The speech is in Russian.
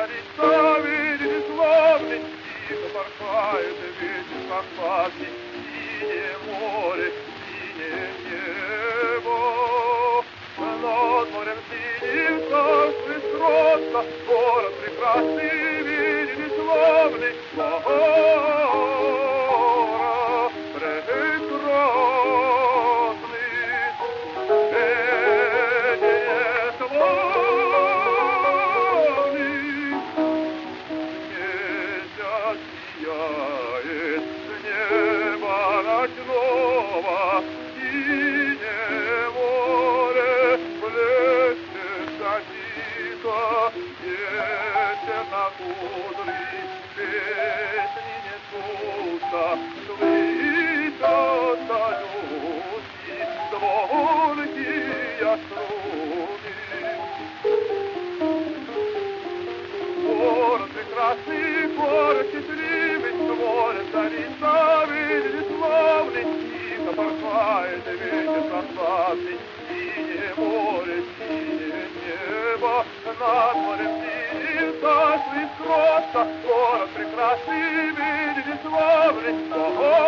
царица, видите, славный, тихо порхает ветер Карпатский, синее море, синее небо. Над морем синим царствует кротко, город прекрасный, видите, славный, город прекрасный. Сияет с неба ночного, синее море плещется тихо, ветер на кудри, песни несутся, слышатся люди, звонкие струны. Город прекрасный, город счастливый, море царица, видите, славный, тихо порхает ветер Карпатский, синее море, синее небо, над морем синим царствует кротко, город прекрасный, видите, славный,